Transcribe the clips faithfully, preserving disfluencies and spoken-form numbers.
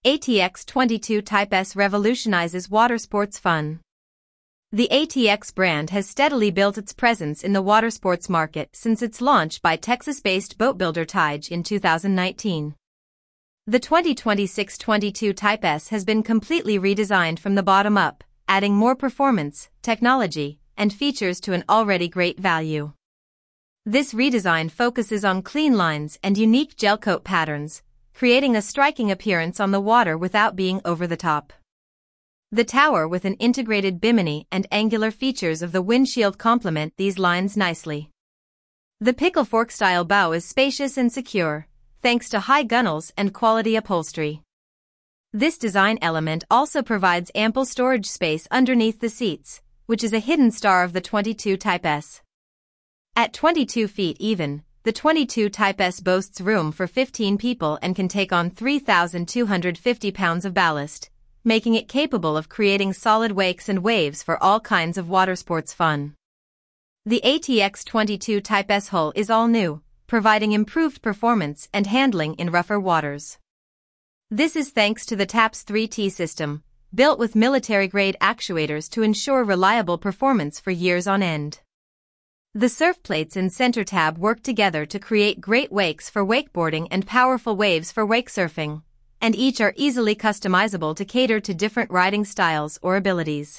A T X twenty-two Type S revolutionizes watersports fun. The A T X brand has steadily built its presence in the watersports market since its launch by Texas-based boatbuilder Tige in two thousand nineteen. The twenty twenty-six twenty-two Type S has been completely redesigned from the bottom up, adding more performance, technology, and features to an already great value. This redesign focuses on clean lines and unique gel coat patterns, creating a striking appearance on the water without being over the top. The tower with an integrated bimini and angular features of the windshield complement these lines nicely. The pickle fork style bow is spacious and secure, thanks to high gunnels and quality upholstery. This design element also provides ample storage space underneath the seats, which is a hidden star of the twenty-two Type S. At twenty-two feet even, the twenty-two Type S boasts room for fifteen people and can take on three thousand two hundred fifty pounds of ballast, making it capable of creating solid wakes and waves for all kinds of watersports fun. The A T X twenty-two Type S hull is all new, providing improved performance and handling in rougher waters. This is thanks to the TAPS three T system, built with military-grade actuators to ensure reliable performance for years on end. The surf plates and center tab work together to create great wakes for wakeboarding and powerful waves for wake surfing, and each are easily customizable to cater to different riding styles or abilities.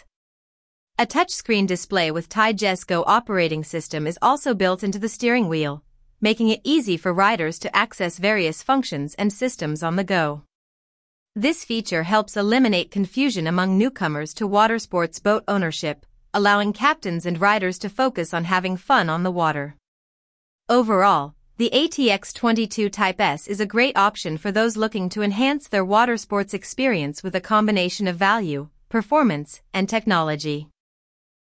A touchscreen display with Tige's Go operating system is also built into the steering wheel, making it easy for riders to access various functions and systems on the go. This feature helps eliminate confusion among newcomers to watersports boat ownership, allowing captains and riders to focus on having fun on the water. Overall, the A T X twenty-two Type S is a great option for those looking to enhance their watersports experience with a combination of value, performance, and technology.